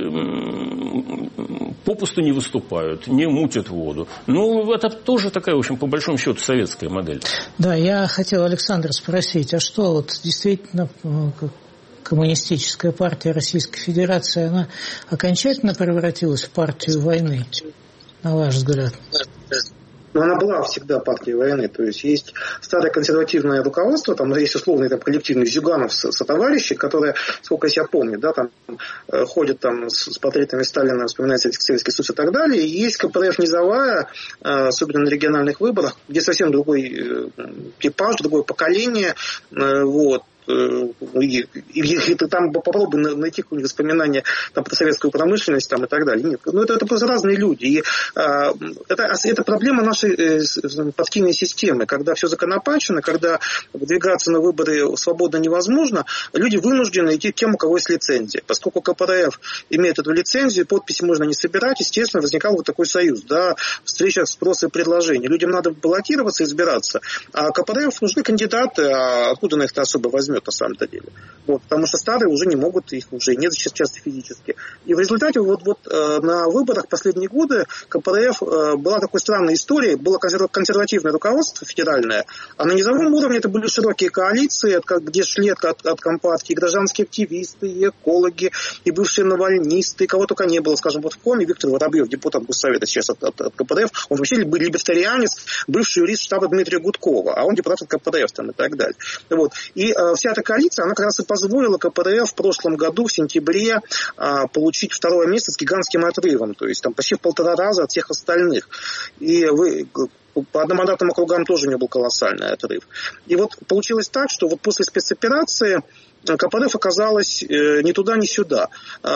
попусту не выступают, не мутят воду. Ну, это тоже такая, в общем, по большому счету, советская модель. Да, я хотел Александра спросить, а что вот действительно коммунистическая партия Российской Федерации, она окончательно превратилась в партию войны, на ваш взгляд? Но она была всегда партией войны. То есть есть старое консервативное руководство, там есть условный там, коллективный Зюганов сотоварищи, которые, сколько я себя помню, да, там э, ходят там, с, с портретами Сталина, вспоминают Советский Союз и так далее. И есть КПРФ низовая, э, особенно на региональных выборах, где совсем другой э, типаж, другое поколение. Э, вот. И, и ты там попробуй найти какие-нибудь воспоминания там, про советскую промышленность там, и так далее. Нет, ну это, это просто разные люди. И, а, это, это проблема нашей э, партийной системы. Когда все законопачено, когда выдвигаться на выборы свободно невозможно, люди вынуждены идти тем, у кого есть лицензия. Поскольку КПРФ имеет эту лицензию, подписи можно не собирать, естественно, возникал вот такой союз. Да, встреча спроса и предложения. Людям надо баллотироваться, избираться. А КПРФ нужны кандидаты, а откуда на их-то особо возьмешь? возьмет на самом-то деле. Вот, потому что старые уже не могут, их уже нет часто физически. И в результате вот, вот на выборах последние годы ка пэ дэ эф была такой странной историей, было консервативное руководство федеральное, а на низовом уровне это были широкие коалиции, где шли от, от, от Компартии и гражданские активисты, и экологи, и бывшие навальнисты, и кого только не было. Скажем, вот в Коме Виктор Воробьев, депутат Госсовета сейчас от, от, от ка пэ дэ эф, он вообще либертарианец, бывший юрист штаба Дмитрия Гудкова, а он депутат от ка пэ дэ эф там, и так далее. Вот. И э, вся эта коалиция, она как раз и позволила ка пэ дэ эф в прошлом году, в сентябре, э, получить второе место с гигантским отрывом, то есть там почти в полтора раза от всех остальных. И вы... По одномандатным округам тоже у него был колоссальный отрыв. И вот получилось так, что вот после спецоперации ка пэ дэ эф оказалась ни туда, ни сюда.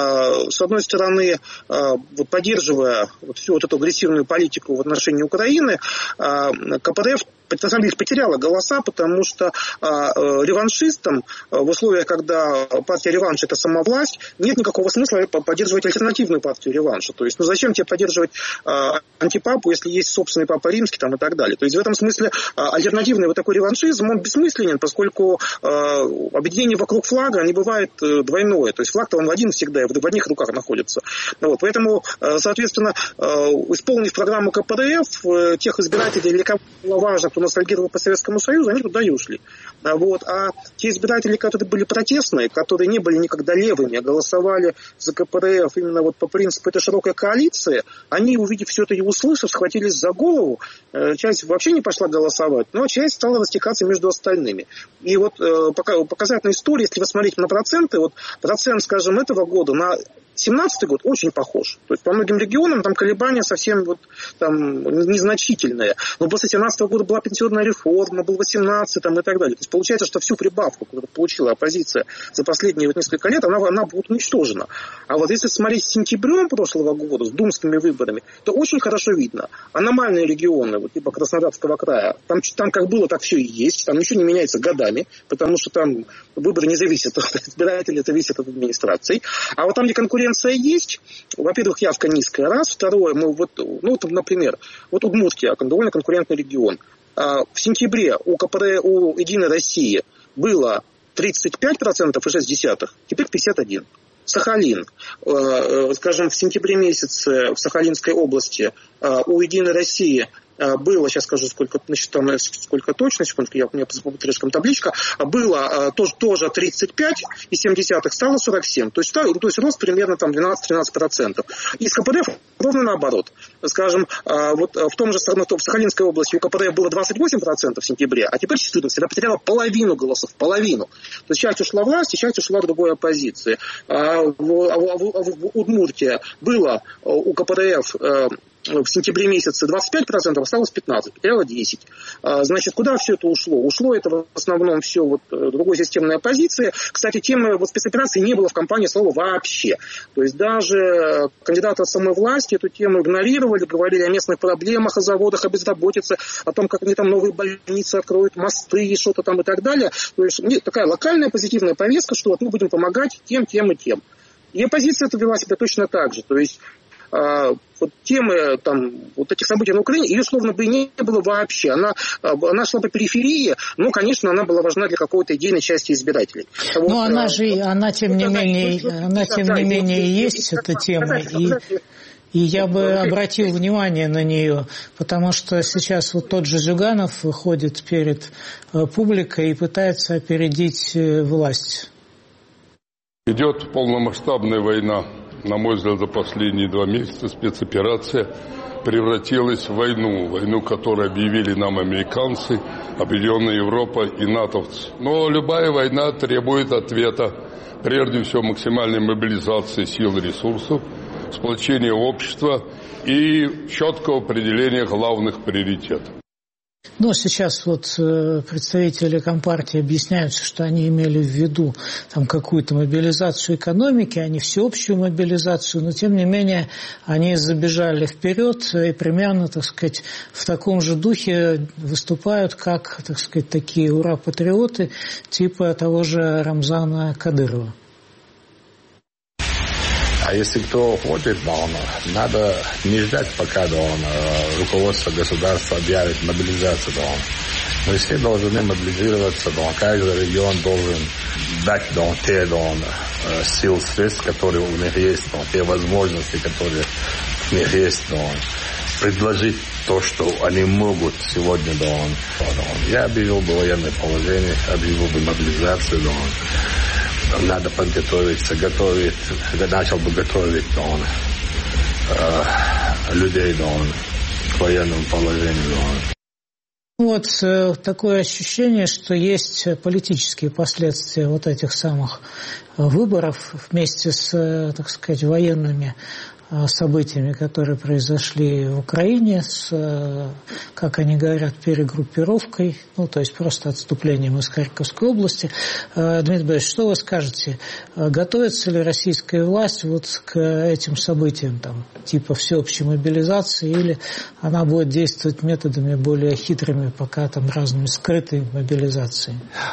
С одной стороны, вот поддерживая вот всю вот эту агрессивную политику в отношении Украины, ка пэ дэ эф на самом деле потеряла голоса, потому что реваншистам в условиях, когда партия реванш это самовласть, нет никакого смысла поддерживать альтернативную партию реванша. То есть, ну зачем тебе поддерживать антипапу, если есть собственный папа римский там, и так далее. То есть в этом смысле альтернативный вот такой реваншизм, он бессмысленен, поскольку объединение вокруг флага не бывает двойное. То есть флаг-то он один всегда, в одних руках находится. Вот. Поэтому, соответственно, исполнив программу ка пэ дэ эф, тех избирателей, для кого было важно, кто ностальгировал по Советскому Союзу, они туда и ушли. Вот. А те избиратели, которые были протестные, которые не были никогда левыми, а голосовали за ка пэ дэ эф именно вот по принципу этой широкой коалиции, они, увидев все это и услышав, схватились за голову. Часть вообще не пошла голосовать, но часть стала растекаться между остальными. И вот показательная история, если вы смотрите на проценты, вот процент, скажем, этого года на семнадцатый год очень похож. То есть по многим регионам там колебания совсем вот, там, незначительные. Но после семнадцатого года была пенсионная реформа, был восемнадцатый там, и так далее. То есть получается, что всю прибавку, которую получила оппозиция за последние вот несколько лет, она, она будет уничтожена. А вот если смотреть с сентябрем прошлого года, с думскими выборами, то очень хорошо видно. Аномальные регионы, вот, типа Краснодарского края, там, там как было, так все и есть. Там ничего не меняется годами, потому что там выборы не зависят от избирателей, зависят от администрации. А вот там, где конкуренция есть, во-первых, явка низкая, раз, второе, мы вот, ну, вот, например, вот Удмуртия, довольно конкурентный регион. В сентябре у ка пэ дэ, у Единой России было тридцать пять процентов и шесть десятых, теперь пятьдесят один процент. Сахалин, скажем, в сентябре месяце в Сахалинской области у Единой России было, сейчас скажу, сколько, значит, там, сколько точно, секундочку, я, у меня по трескам табличка, было тоже, тоже тридцать пять и семь десятых, стало сорок семь. То есть, то есть рост примерно там двенадцать-тринадцать процентов. И с ка пэ дэ эф ровно наоборот. Скажем, вот в том же в Сахалинской области у ка пэ дэ эф было двадцать восемь процентов в сентябре, а теперь четырнадцать. Она потеряла половину голосов, половину. То есть часть ушла власть, и часть ушла другой оппозиции. А в, а в, а в Удмуртии было у ка пэ дэ эф в сентябре месяце двадцать пять процентов, осталось пятнадцать процентов, потеряла десять процентов. Значит, куда все это ушло? Ушло это в основном все вот другой системной оппозиции. Кстати, темы вот спецоперации не было в кампании слова вообще. То есть даже кандидаты от самой власти эту тему игнорировали, говорили о местных проблемах, о заводах, о безработице, о том, как они там новые больницы откроют, мосты, что-то там и так далее. То есть такая локальная позитивная повестка, что вот мы будем помогать тем, тем и тем. И оппозиция это вела себя точно так же. То есть А, вот темы там, вот этих событий на Украине, ее словно бы и не было вообще. Она, она шла по периферии, но, конечно, она была важна для какой-то идейной части избирателей. Но вот, она а, же, она тем не менее, она тем не менее есть, эта тема. И... И я бы обратил внимание на нее, потому что сейчас вот тот же Зюганов выходит перед публикой и пытается опередить власть. Идет полномасштабная война. На мой взгляд, за последние два месяца спецоперация превратилась в войну. Войну, которую объявили нам американцы, Объединенная Европа и натовцы. Но любая война требует ответа. Прежде всего, максимальной мобилизации сил и ресурсов, сплочения общества и четкого определения главных приоритетов. Но сейчас вот представители Компартии объясняются, что они имели в виду там какую-то мобилизацию экономики, а не всеобщую мобилизацию, но тем не менее они забежали вперед и примерно, так сказать, в таком же духе выступают, как, так сказать, такие А если кто хочет, да, он, надо не ждать, пока да, он, руководство государства объявит мобилизацию. Да, он. Мы все должны мобилизироваться, да, он, каждый регион должен дать да, он, те да, он, сил, средств, которые у них есть, да, те возможности, которые у них есть. Да, он. Предложить то, что они могут сегодня. Да, он, да, он. Я объявил бы военное положение, объявил бы мобилизацию. Да, он. Надо подготовиться, готовить, начал бы готовить да, он, э, людей да, он, к военному положению. Да, он. Вот э, такое ощущение, что есть политические последствия вот этих самых выборов вместе с, э, так сказать, военными событиями, которые произошли в Украине, с, как они говорят, перегруппировкой, ну, то есть просто отступлением из Харьковской области. Дмитрий Борисович, что вы скажете? Готовится ли российская власть вот к этим событиям, там, типа всеобщей мобилизации, или она будет действовать методами более хитрыми, пока там разными скрытой мобилизацией?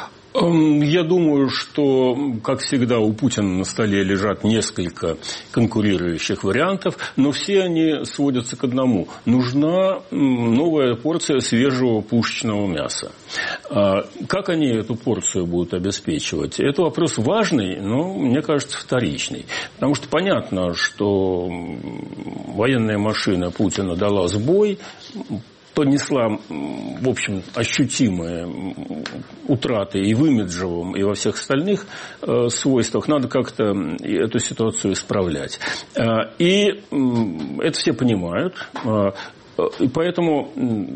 Я думаю, что, как всегда, у Путина на столе лежат несколько конкурирующих вариантов, но все они сводятся к одному. Нужна новая порция свежего пушечного мяса. Как они эту порцию будут обеспечивать? Это вопрос важный, но, мне кажется, вторичный. Потому что понятно, что военная машина Путина дала сбой, понесла, в общем, ощутимые утраты и в имиджевом, и во всех остальных э, свойствах. Надо как-то эту ситуацию исправлять. Э, и э, это все понимают. Э, и поэтому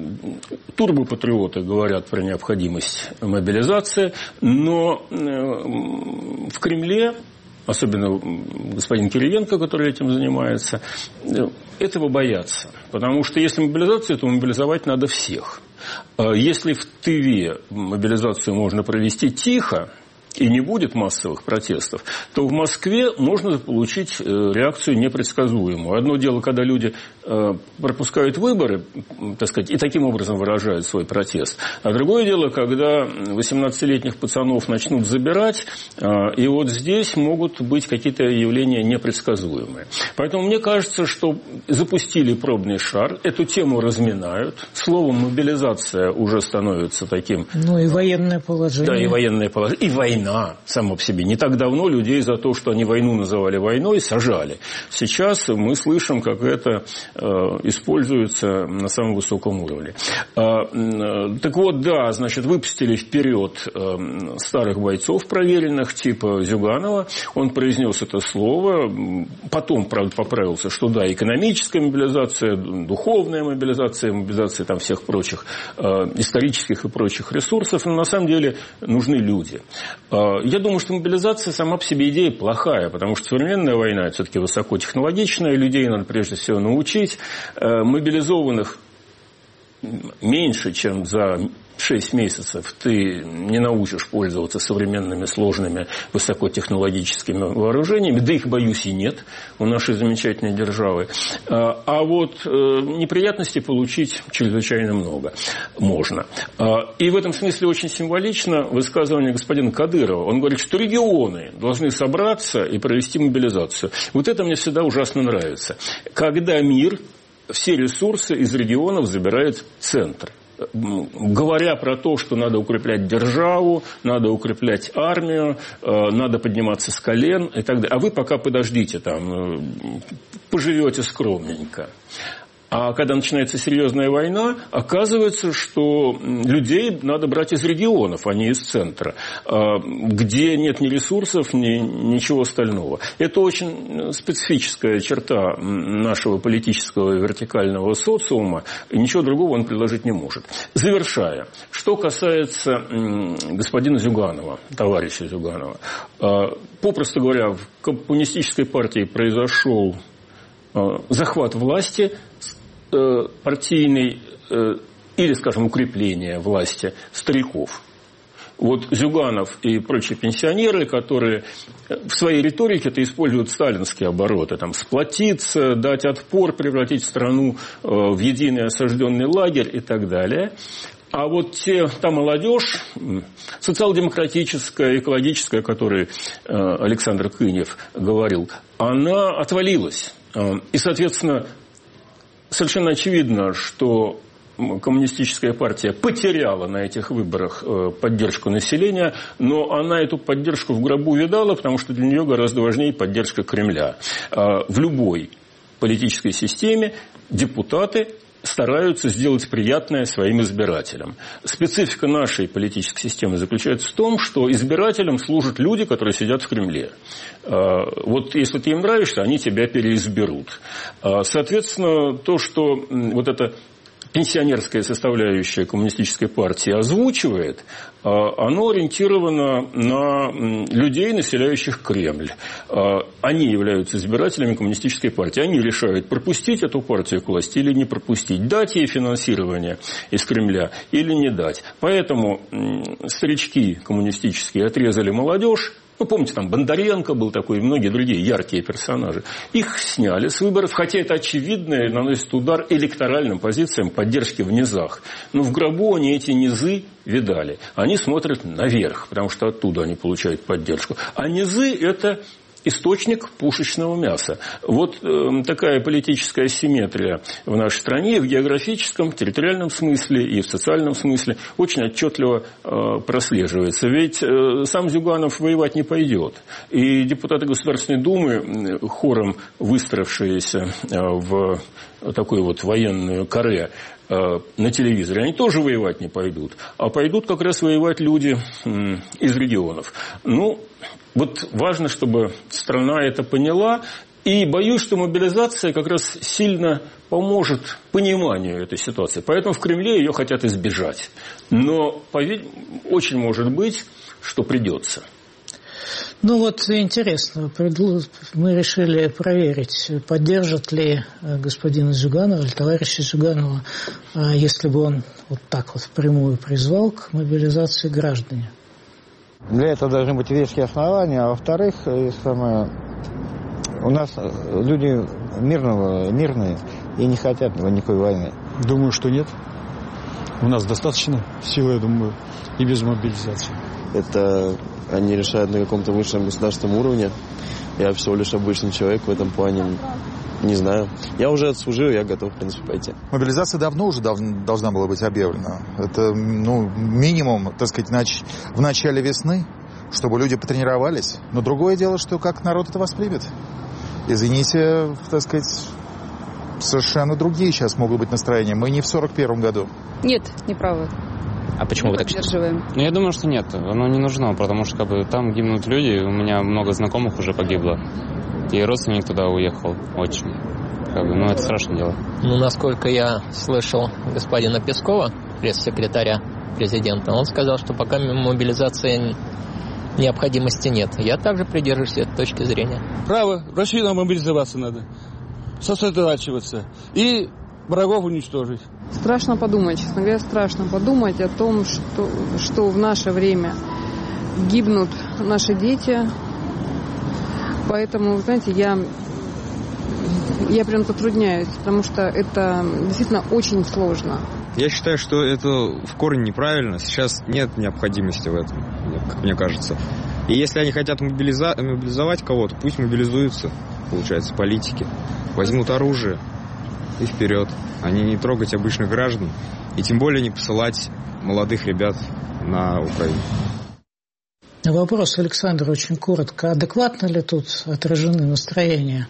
турбопатриоты говорят про необходимость мобилизации, но э, в Кремле, особенно господин Кириенко, который этим занимается, этого боятся. Потому что если мобилизация, то мобилизовать надо всех. Если в Тыве мобилизацию можно провести тихо, и не будет массовых протестов, то в Москве можно получить реакцию непредсказуемую. Одно дело, когда люди пропускают выборы, так сказать, и таким образом выражают свой протест. А другое дело, когда восемнадцатилетних пацанов начнут забирать, и вот здесь могут быть какие-то явления непредсказуемые. Поэтому мне кажется, что запустили пробный шар, эту тему разминают. Словом, мобилизация уже становится таким... Ну и военное положение. Да, и военное положение, и война. Само по себе. Не так давно людей за то, что они войну называли войной, сажали. Сейчас мы слышим, как это э, используется на самом высоком уровне. Э, э, так вот, да, значит, выпустили вперед э, старых бойцов проверенных, типа Зюганова. Он произнес это слово. Потом, правда, поправился, что да, экономическая мобилизация, духовная мобилизация, мобилизация там всех прочих э, исторических и прочих ресурсов. Но на самом деле нужны люди. Я думаю, что мобилизация сама по себе идея плохая, потому что современная война – это все-таки высокотехнологичная, людей надо прежде всего научить. Мобилизованных меньше, чем за шесть месяцев ты не научишь пользоваться современными сложными высокотехнологическими вооружениями, да их, боюсь, и нет у нашей замечательной державы. А вот неприятностей получить чрезвычайно много можно. И в этом смысле очень символично высказывание господина Кадырова. Он говорит, что регионы должны собраться и провести мобилизацию. Вот это мне всегда ужасно нравится. Когда мир все ресурсы из регионов забирает в центр. Говоря про то, что надо укреплять державу, надо укреплять армию, надо подниматься с колен и так далее. А вы пока подождите, там, поживете скромненько. А когда начинается серьезная война, оказывается, что людей надо брать из регионов, а не из центра, где нет ни ресурсов, ни ничего остального. Это очень специфическая черта нашего политического вертикального социума, и ничего другого он предложить не может. Завершая, что касается господина Зюганова, товарища Зюганова, попросту говоря, в коммунистической партии произошел захват власти, партийный или, скажем, укрепление власти стариков. Вот Зюганов и прочие пенсионеры, которые в своей риторике-то используют сталинские обороты, там, сплотиться, дать отпор, превратить страну в единый осажденный лагерь и так далее. А вот те, та молодежь, социал-демократическая, экологическая, о которой Александр Кынев говорил, она отвалилась. И, соответственно, совершенно очевидно, что коммунистическая партия потеряла на этих выборах поддержку населения, но она эту поддержку в гробу видала, потому что для нее гораздо важнее поддержка Кремля. В любой политической системе депутаты стараются сделать приятное своим избирателям. Специфика нашей политической системы заключается в том, что избирателям служат люди, которые сидят в Кремле. Вот если ты им нравишься, они тебя переизберут. Соответственно, то, что вот это пенсионерская составляющая коммунистической партии озвучивает, оно ориентировано на людей, населяющих Кремль. Они являются избирателями коммунистической партии. Они решают, пропустить эту партию к власти или не пропустить, дать ей финансирование из Кремля или не дать. Поэтому старички коммунистические отрезали молодежь. Ну, помните, там Бондаренко был такой, и многие другие яркие персонажи. Их сняли с выборов, хотя это очевидно и наносит удар электоральным позициям поддержки в низах. Но в гробу они эти низы видали. Они смотрят наверх, потому что оттуда они получают поддержку. А низы – это источник пушечного мяса. Вот э, такая политическая асимметрия в нашей стране в географическом, территориальном смысле и в социальном смысле очень отчетливо э, прослеживается. Ведь э, сам Зюганов воевать не пойдет. И депутаты Государственной Думы, хором выстроившиеся э, в такую вот военную каре э, на телевизоре, они тоже воевать не пойдут. А пойдут как раз воевать люди э, из регионов. Ну, вот важно, чтобы страна это поняла, и боюсь, что мобилизация как раз сильно поможет пониманию этой ситуации. Поэтому в Кремле ее хотят избежать. Но очень может быть, что придется. Ну вот интересно, мы решили проверить, поддержит ли господина Зюганова или товарища Зюганова, если бы он вот так вот впрямую призвал к мобилизации граждане. Для этого должны быть веские основания, а во-вторых, самое, у нас люди мирного, мирные и не хотят никакой войны. Думаю, что нет. У нас достаточно силы, я думаю, и без мобилизации. Это они решают на каком-то высшем государственном уровне. Я всего лишь обычный человек в этом плане. Не знаю. Я уже отслужил, я готов, в принципе, пойти. Мобилизация давно уже дав, должна была быть объявлена. Это, ну, минимум, так сказать, нач, в начале весны, чтобы люди потренировались. Но другое дело, что как народ это воспримет. Извините, так сказать, совершенно другие сейчас могут быть настроения. Мы не в сорок первом году. Нет, не правы. А почему мы вы так считаете? Ну, я думаю, что нет. Оно не нужно, потому что как бы, там гибнут люди. У меня много знакомых уже погибло. И родственник туда уехал очень. Как бы, ну, это страшное дело. Ну, насколько я слышал господина Пескова, пресс-секретаря президента, он сказал, что пока мобилизации необходимости нет. Я также придерживаюсь этой точки зрения. Право, Россию нам мобилизоваться надо. Сосредотачиваться. И врагов уничтожить. Страшно подумать, честно говоря, страшно подумать о том, что, что в наше время гибнут наши дети. Поэтому, знаете, я, я прям затрудняюсь, потому что это действительно очень сложно. Я считаю, что это в корне неправильно. Сейчас нет необходимости в этом, как мне кажется. И если они хотят мобилиза- мобилизовать кого-то, пусть мобилизуются, получается, политики. Возьмут оружие и вперед. Они не трогать обычных граждан. И тем более не посылать молодых ребят на Украину. Вопрос, Александр, очень коротко. Адекватно ли тут отражены настроения?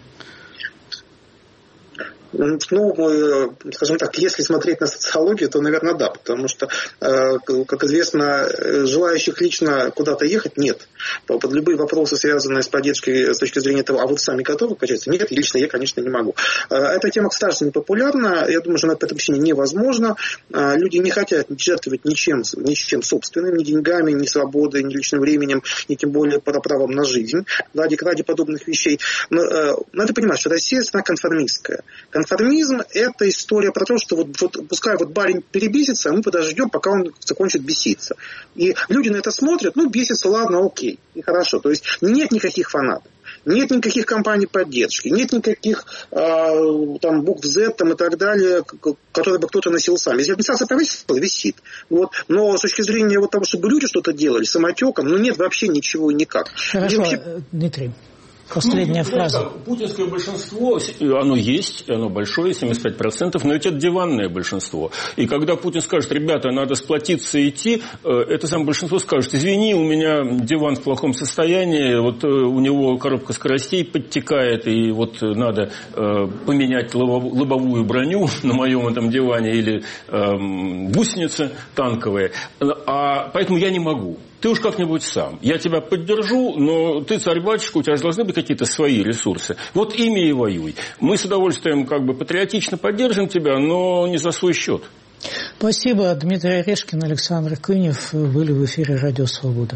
Ну, скажем так, если смотреть на социологию, то, наверное, да, потому что, как известно, желающих лично куда-то ехать нет. Под любые вопросы, связанные с поддержкой с точки зрения того, а вы сами готовы качаться? Нет, лично я, конечно, не могу. Эта тема, кстати, не популярна. Я думаю, что на этой причине невозможно. Люди не хотят жертвовать ничем, ничем собственным, ни деньгами, ни свободой, ни личным временем, ни тем более правом на жизнь ради, ради подобных вещей. Но надо понимать, что Россия страна конформистская. Конформизм – это история про то, что вот, вот пускай вот барин перебесится, а мы подождем, пока он закончит беситься. И люди на это смотрят, ну, бесится, ладно, окей, и хорошо. То есть нет никаких фанатов. Нет никаких кампаний поддержки, нет никаких э, там букв Z там, и так далее, которые бы кто-то носил сам. Если администрация правительства висит. Вот. Но с точки зрения вот того, чтобы люди что-то делали самотеком, ну нет вообще ничего никак. Хорошо, вообще... Дмитрий. Последняя ну, фраза. Так, путинское большинство, оно есть, оно большое, семьдесят пять процентов, но ведь это диванное большинство. И когда Путин скажет, ребята, надо сплотиться и идти, это самое большинство скажет, извини, у меня диван в плохом состоянии, вот у него коробка скоростей подтекает, и вот надо поменять лобовую броню на моем этом диване или гусеницы танковые, а поэтому я не могу. Ты уж как-нибудь сам. Я тебя поддержу, но ты царь-батюшка, у тебя же должны быть какие-то свои ресурсы. Вот ими и воюй. Мы с удовольствием как бы патриотично поддержим тебя, но не за свой счет. Спасибо. Дмитрий Орешкин, Александр Кынев были в эфире «Радио Свобода».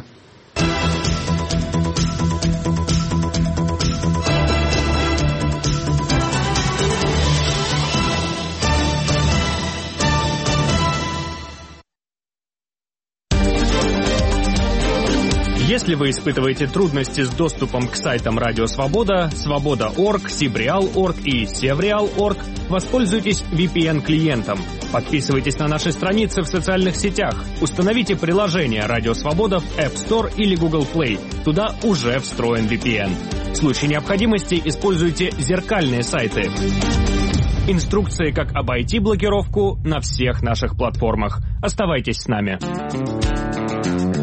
Если вы испытываете трудности с доступом к сайтам Радио Свобода, Свобода точка орг, Сибреал точка орг и Севреал точка орг, воспользуйтесь ви пи эн-клиентом. Подписывайтесь на наши страницы в социальных сетях. Установите приложение Радио Свобода в App Store или Google Play. Туда уже встроен ви пи эн. В случае необходимости используйте зеркальные сайты. Инструкции, как обойти блокировку, на всех наших платформах. Оставайтесь с нами.